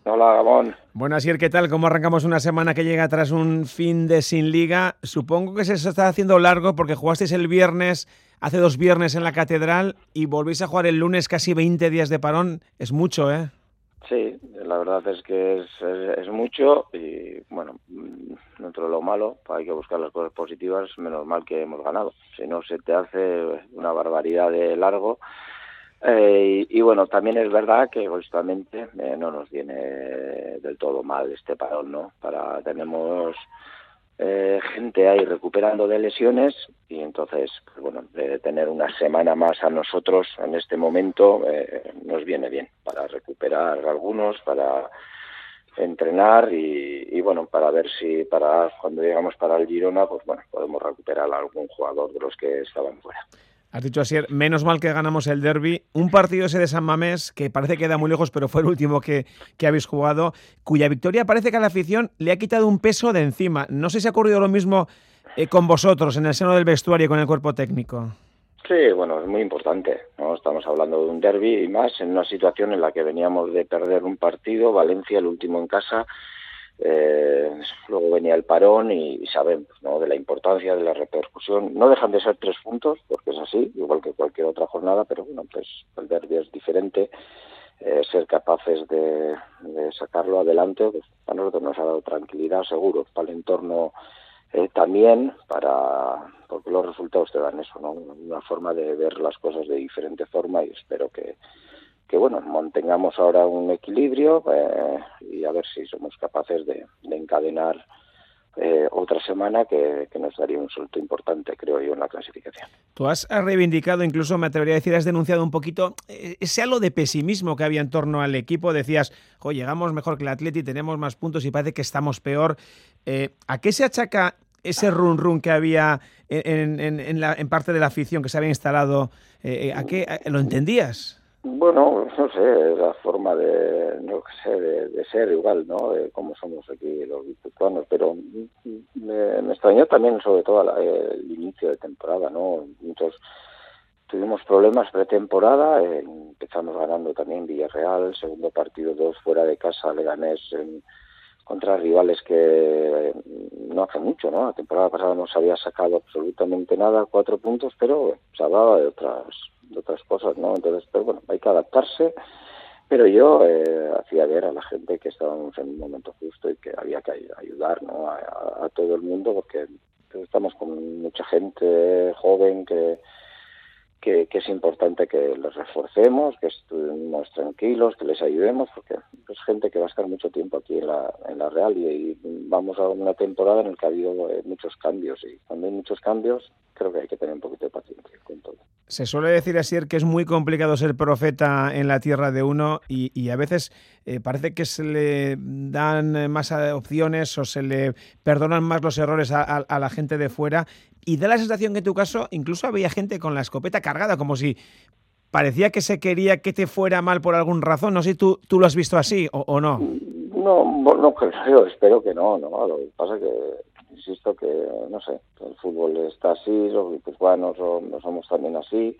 Hola, Gabón. Bueno, Asier, ¿qué tal? ¿Cómo arrancamos una semana que llega tras un fin de sin liga? Supongo que se está haciendo largo porque jugasteis el viernes, hace 2 viernes en la Catedral y volvéis a jugar el lunes, casi 20 días de parón. Es mucho, ¿eh? Sí, la verdad es que es mucho y, bueno, dentro de lo malo, hay que buscar las cosas positivas, menos mal que hemos ganado. Si no, se te hace una barbaridad de largo. Bueno, también es verdad que justamente no nos viene del todo mal este parón, ¿no? Tenemos gente ahí recuperando de lesiones y entonces, pues bueno, tener una semana más a nosotros en este momento nos viene bien para recuperar algunos, para entrenar y bueno, para ver si cuando llegamos para el Girona, pues bueno, podemos recuperar a algún jugador de los que estaban fuera. Has dicho, Asier, menos mal que ganamos el derbi. Un partido ese de San Mamés, que parece que queda muy lejos, pero fue el último que habéis jugado, cuya victoria parece que a la afición le ha quitado un peso de encima. No sé si ha ocurrido lo mismo con vosotros, en el seno del vestuario y con el cuerpo técnico. Sí, bueno, es muy importante, ¿no? Estamos hablando de un derbi y más en una situación en la que veníamos de perder un partido, Valencia el último en casa, luego venía el parón y sabemos, ¿no?, de la importancia, de la repercusión. No dejan de ser 3 puntos, porque es así, igual que cualquier otra jornada, pero bueno, pues el derbi es diferente. Ser capaces de sacarlo adelante, pues a nosotros nos ha dado tranquilidad, seguro, para el entorno también, porque los resultados te dan eso, ¿no? Una forma de ver las cosas de diferente forma y espero que bueno, mantengamos ahora un equilibrio y a ver si somos capaces de encadenar otra semana que nos daría un salto importante, creo yo, en la clasificación. Tú has reivindicado, incluso me atrevería a decir, has denunciado un poquito ese halo de pesimismo que había en torno al equipo. Decías, llegamos mejor que el Atleti, tenemos más puntos y parece que estamos peor. ¿A qué se achaca ese run que había en parte de la afición que se había instalado? ¿A qué lo entendías? Bueno, no sé, la forma no sé, de ser igual, ¿no? De cómo somos aquí los guipuzcoanos, pero me extrañó también sobre todo el inicio de temporada, ¿no? Tuvimos problemas pretemporada, empezamos ganando también Villarreal, segundo partido 2 fuera de casa, Leganés, contra rivales que no hace mucho, ¿no? La temporada pasada no se había sacado absolutamente nada, 4 puntos, pero se hablaba de otras cosas, ¿no? Entonces, pero bueno, hay que adaptarse, pero yo hacía ver a la gente que estábamos en un momento justo y que había que ayudar, ¿no?, a todo el mundo, porque estamos con mucha gente joven que es importante que los reforcemos, que estemos tranquilos, que les ayudemos, porque es gente que va a estar mucho tiempo aquí en la Real y vamos a una temporada en la que ha habido muchos cambios y cuando hay muchos cambios creo que hay que tener un poquito de paciencia con todo. Se suele decir, Asier, que es muy complicado ser profeta en la tierra de uno y a veces parece que se le dan más opciones o se le perdonan más los errores a la gente de fuera y da la sensación que en tu caso incluso había gente con la escopeta cargada, como si parecía que se quería que te fuera mal por alguna razón. No sé si tú lo has visto así o no. No creo, espero que no. Lo que pasa es que, insisto que, no sé, el fútbol está así, los guipuzcoanos no somos también así.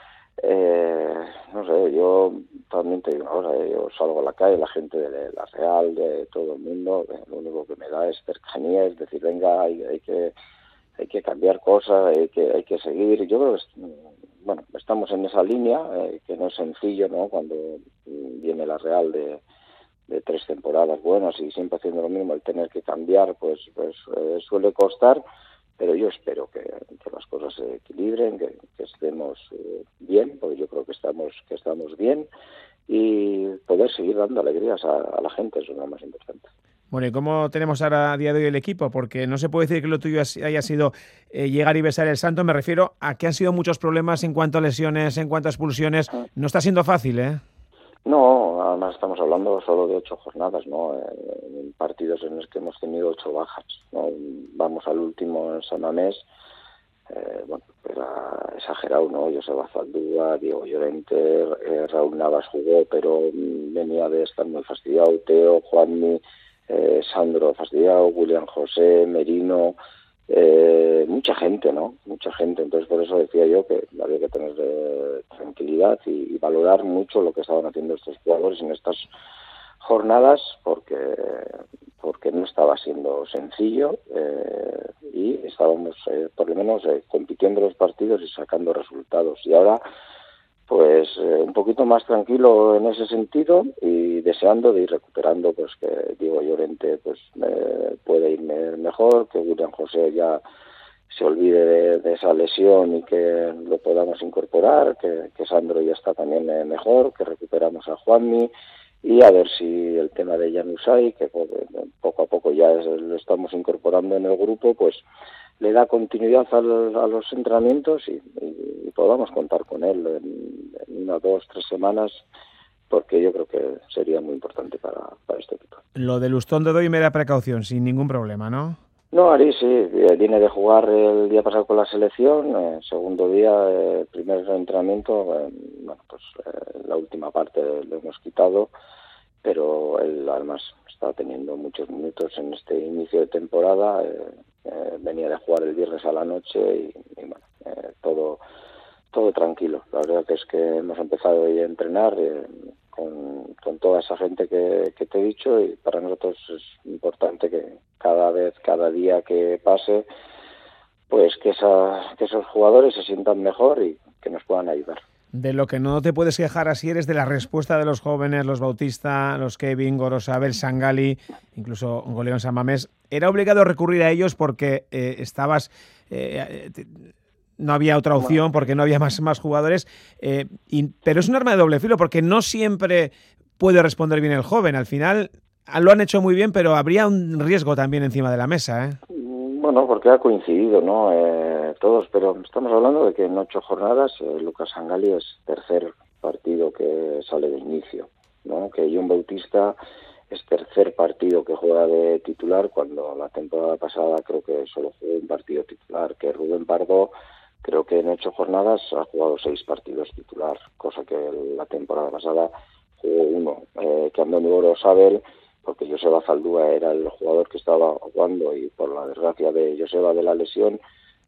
No sé, yo también te digo una cosa, yo salgo a la calle, la gente de la Real, de todo el mundo, lo único que me da es cercanía, es decir, venga, hay que cambiar cosas, hay que seguir. Yo creo que, bueno, estamos en esa línea, que no es sencillo, ¿no?, cuando viene la Real de 3 temporadas buenas y siempre haciendo lo mismo, el tener que cambiar pues suele costar, pero yo espero que las cosas se equilibren, que estemos bien, porque yo creo que estamos bien y poder seguir dando alegrías a la gente, eso es lo más importante. Bueno, ¿y cómo tenemos ahora a día de hoy el equipo? Porque no se puede decir que lo tuyo haya sido llegar y besar el santo. Me refiero a que han sido muchos problemas en cuanto a lesiones, en cuanto a expulsiones. No está siendo fácil, ¿eh? No, además estamos hablando solo de 8 jornadas, ¿no? En partidos en los que hemos tenido 8 bajas, ¿no? Vamos al último en San Mamés, bueno, era exagerado, ¿no? Joseba Zaldúa, Diego Llorente, Raúl Navas jugó, pero venía de estar muy fastidiado, Teo, Juanmi, Sandro fastidiado, William José, Merino, mucha gente, ¿no? Mucha gente. Entonces, por eso decía yo que había que tener tranquilidad y valorar mucho lo que estaban haciendo estos jugadores en estas jornadas porque no estaba siendo sencillo y estábamos por lo menos compitiendo los partidos y sacando resultados. Y ahora pues un poquito más tranquilo en ese sentido y deseando de ir recuperando, pues que Diego Llorente pues puede ir mejor, que William José ya se olvide de esa lesión y que lo podamos incorporar, que Sandro ya está también mejor, que recuperamos a Juanmi, y a ver si el tema de Januzaj, que poco a poco ya lo estamos incorporando en el grupo, pues le da continuidad a los entrenamientos y podamos contar con él en 1, 2, 3 semanas, porque yo creo que sería muy importante para este equipo. Lo de Lustón de doy mera precaución, sin ningún problema, ¿no? No, Ari sí, viene de jugar el día pasado con la selección, segundo día, primer entrenamiento, bueno, pues la última parte lo hemos quitado, pero él además está teniendo muchos minutos en este inicio de temporada, venía de jugar el viernes a la noche y bueno, todo tranquilo. La verdad es que hemos empezado a entrenar con toda esa gente que te he dicho, y para nosotros es importante que cada día que pase, pues que esos jugadores se sientan mejor y que nos puedan ayudar. De lo que no te puedes quejar así eres de la respuesta de los jóvenes, los Bautista, los Kevin, Gorosabel, Sangali, incluso Goleón San Mamés. Era obligado recurrir a ellos porque estabas... no había otra opción porque no había más jugadores, pero es un arma de doble filo porque no siempre puede responder bien el joven. Al final lo han hecho muy bien, pero habría un riesgo también encima de la mesa, ¿eh? Bueno, porque ha coincidido, ¿no? Todos, pero estamos hablando de que en 8 jornadas Lucas Sangali es tercer partido que sale de inicio, ¿no? Que John Bautista es tercer partido que juega de titular, cuando la temporada pasada creo que solo jugó un partido titular, que Rubén Pardo creo que en 8 jornadas ha jugado 6 partidos titular, cosa que la temporada pasada jugó 1, que Andoni Gorosabel, porque Joseba Zaldúa era el jugador que estaba jugando y por la desgracia de Joseba de la lesión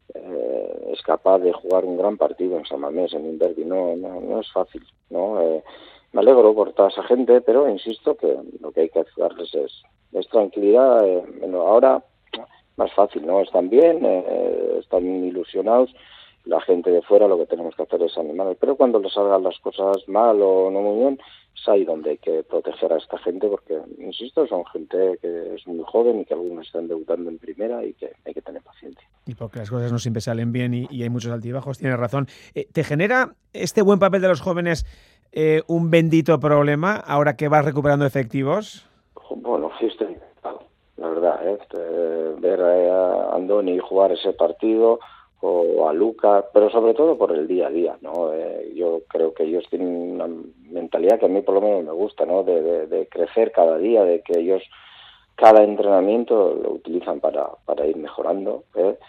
es capaz de jugar un gran partido en San Mamés, en un derbi. No es fácil, ¿no? Me alegro por toda esa gente, pero insisto que lo que hay que darles es tranquilidad. Bueno, ahora más fácil, ¿no? Están bien, están ilusionados. La gente de fuera lo que tenemos que hacer es animarles, pero cuando les salgan las cosas mal o no muy bien, es ahí donde hay que proteger a esta gente, porque, insisto, son gente que es muy joven y que algunos están debutando en primera y que hay que tener paciencia. Y porque las cosas no siempre salen bien y hay muchos altibajos, tienes razón. ¿Te genera este buen papel de los jóvenes un bendito problema ahora que vas recuperando efectivos? Bueno, sí estoy encantado, la verdad, ver a Andoni jugar ese partido, o a Luca, pero sobre todo por el día a día, ¿no? Yo creo que ellos tienen una mentalidad que a mí por lo menos me gusta, ¿no? De crecer cada día, de que ellos cada entrenamiento lo utilizan para ir mejorando,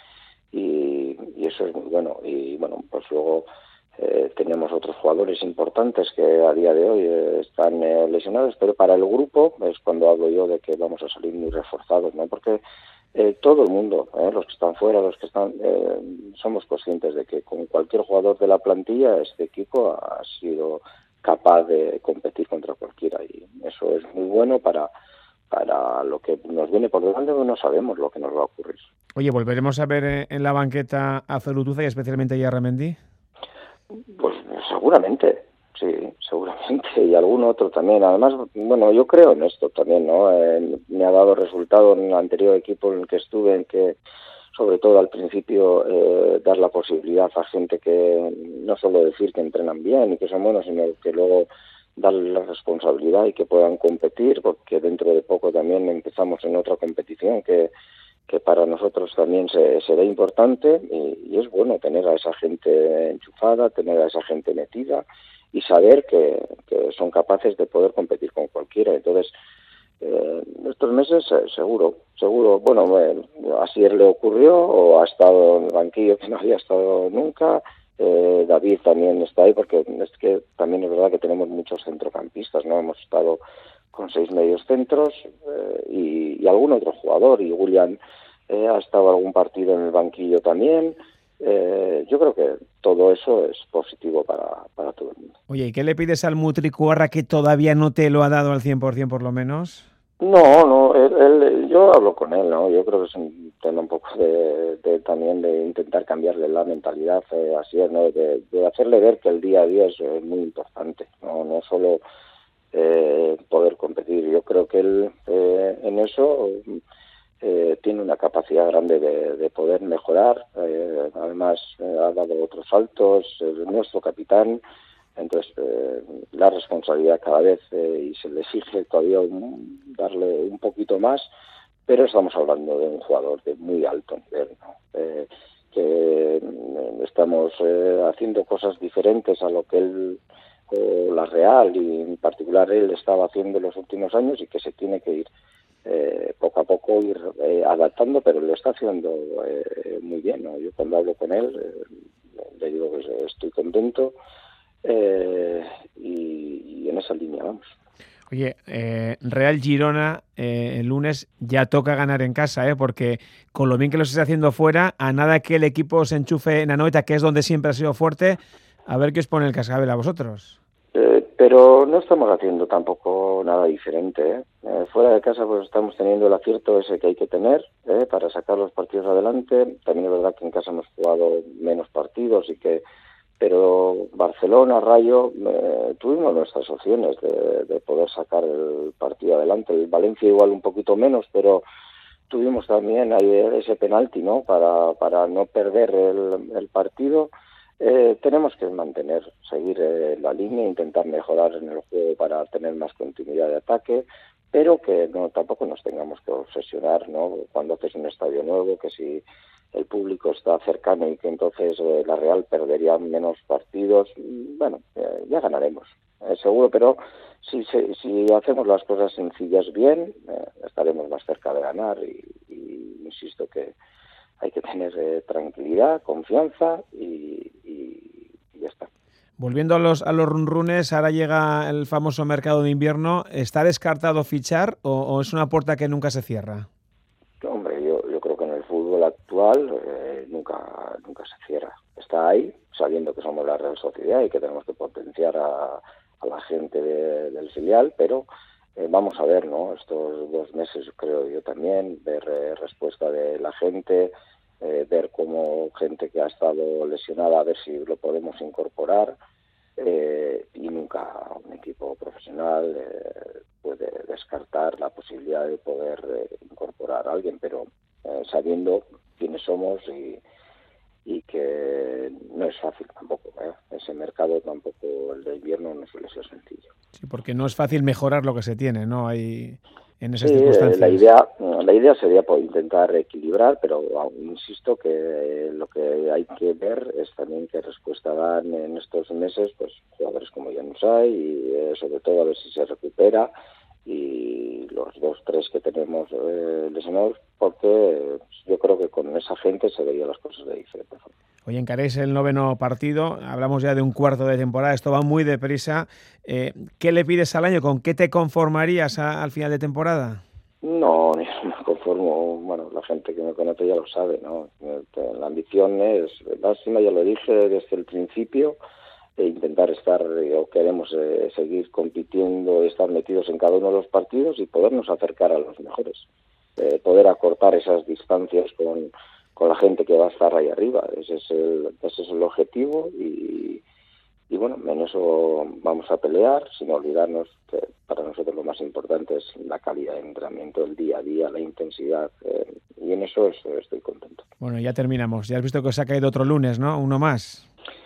y eso es muy bueno. Y bueno, pues luego tenemos otros jugadores importantes que a día de hoy están lesionados, pero para el grupo es cuando hablo yo de que vamos a salir muy reforzados, ¿no? Porque todo el mundo, los que están fuera, los que están, somos conscientes de que con cualquier jugador de la plantilla este equipo ha sido capaz de competir contra cualquiera, y eso es muy bueno para lo que nos viene por delante, porque no sabemos lo que nos va a ocurrir. Oye, ¿volveremos a ver en la banqueta a Zurutuza y especialmente a Yarramendi? Pues seguramente, sí, seguramente, y algún otro también. Además, bueno, yo creo en esto también, ¿no? Me ha dado resultado en el anterior equipo en el que estuve, en que, sobre todo al principio, dar la posibilidad a gente que no solo decir que entrenan bien y que son buenos, sino que luego darle la responsabilidad y que puedan competir, porque dentro de poco también empezamos en otra competición que para nosotros también será importante, y es bueno tener a esa gente enchufada, tener a esa gente metida y saber que son capaces de poder competir con cualquiera. Entonces, estos meses seguro, bueno, a Asier le ocurrió, o ha estado en el banquillo que no había estado nunca. David también está ahí, porque es que también es verdad que tenemos muchos centrocampistas, ¿no? Hemos estado con 6 medios centros y algún otro jugador, y William ha estado algún partido en el banquillo también, Yo creo que todo eso es positivo para todo el mundo. Oye, ¿y qué le pides al Mutricuarra que todavía no te lo ha dado al 100% por lo menos? No, yo hablo con él, ¿no? Yo creo que es un tema un poco también de intentar cambiarle la mentalidad, así es, ¿no? De hacerle ver que el día a día es muy importante, no solo poder competir. Yo creo que él en eso tiene una capacidad grande de poder mejorar. Además, ha dado otros saltos, es nuestro capitán. Entonces, la responsabilidad cada vez y se le exige todavía darle un poquito más, pero estamos hablando de un jugador de muy alto nivel, ¿no? Que estamos haciendo cosas diferentes a lo que él, la Real y en particular él estaba haciendo en los últimos años y que se tiene que ir poco a poco ir adaptando, pero lo está haciendo muy bien, ¿no? Yo cuando hablo con él le digo que estoy contento. Y en esa línea vamos. Oye, Real Girona, el lunes ya toca ganar en casa, porque con lo bien que lo estés haciendo fuera, a nada que el equipo se enchufe en Anoeta, que es donde siempre ha sido fuerte, a ver qué os pone el cascabel a vosotros. Pero no estamos haciendo tampoco nada diferente. Fuera de casa pues estamos teniendo el acierto ese que hay que tener para sacar los partidos adelante. También es verdad que en casa hemos jugado menos partidos pero Barcelona, Rayo, tuvimos nuestras opciones de poder sacar el partido adelante. El Valencia igual un poquito menos, pero tuvimos también ahí ese penalti, ¿no? Para no perder el partido. Tenemos que seguir la línea, intentar mejorar en el juego para tener más continuidad de ataque, pero que tampoco nos tengamos que obsesionar, ¿no? Cuando haces un estadio nuevo, que si el público está cercano y que entonces la Real perdería menos partidos, bueno, ya ganaremos, seguro, pero si hacemos las cosas sencillas bien, estaremos más cerca de ganar y insisto que hay que tener tranquilidad, confianza y ya está. Volviendo a los runrunes, ahora llega el famoso mercado de invierno. ¿Está descartado fichar o es una puerta que nunca se cierra? Hombre, yo creo que en el fútbol actual nunca se cierra. Está ahí, sabiendo que somos la Real Sociedad y que tenemos que potenciar a la gente del filial, pero vamos a ver, ¿no? Estos 2 meses creo yo también, ver respuesta de la gente, ver cómo gente que ha estado lesionada, a ver si lo podemos incorporar. Y nunca un equipo profesional puede descartar la posibilidad de poder incorporar a alguien, pero sabiendo quiénes somos y que no es fácil tampoco. Ese mercado tampoco, el de invierno, no suele ser sencillo. Sí, porque no es fácil mejorar lo que se tiene, ¿no? Hay en esas circunstancias. La idea sería intentar equilibrar, pero insisto que lo que hay que ver es también qué respuesta dan en estos meses pues jugadores como Januzaj y sobre todo a ver si se recupera y los 2-3 que tenemos lesionados, porque yo creo que con esa gente se verían las cosas de diferente forma. Hoy encaréis el 9º partido, hablamos ya de un cuarto de temporada, esto va muy deprisa. ¿Qué le pides al año? ¿Con qué te conformarías al final de temporada? No, ni me conformo. Bueno, la gente que me conoce ya lo sabe, ¿no? La ambición es máxima, ya lo dije desde el principio, intentar estar, o queremos seguir compitiendo, estar metidos en cada uno de los partidos y podernos acercar a los mejores. Poder acortar esas distancias con la gente que va a estar ahí arriba. Ese es el objetivo y bueno, en eso vamos a pelear, sin olvidarnos que para nosotros lo más importante es la calidad de entrenamiento, el día a día, la intensidad, y en eso estoy contento. Bueno, ya terminamos. Ya has visto que os ha caído otro lunes, ¿no? Uno más.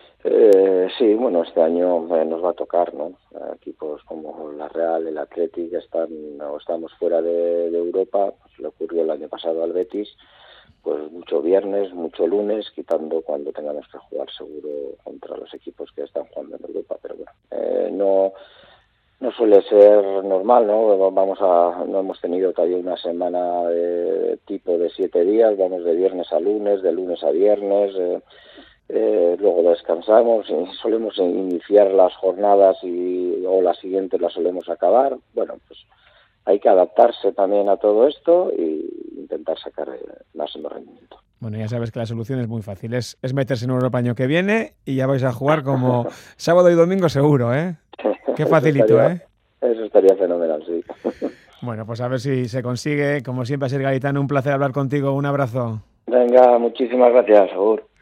Sí, bueno, este año nos va a tocar, ¿no? Equipos como la Real, el Athletic estamos fuera de Europa. Pues le ocurrió el año pasado al Betis, pues mucho viernes, mucho lunes, quitando cuando tengamos que jugar seguro contra los equipos que están jugando en Europa, pero bueno, no suele ser normal, ¿no? No hemos tenido todavía una semana de tipo de 7 días, vamos de viernes a lunes, de lunes a viernes, luego descansamos y solemos iniciar las jornadas o las siguientes las solemos acabar. Bueno, pues hay que adaptarse también a todo esto e intentar sacar el máximo rendimiento. Bueno, ya sabes que la solución es muy fácil. Es meterse en Europa el año que viene y ya vais a jugar como sábado y domingo seguro, ¿eh? Qué facilito, Eso estaría fenomenal, sí. Bueno, pues a ver si se consigue. Como siempre, Asier Garitano, un placer hablar contigo. Un abrazo. Venga, muchísimas gracias, Agur.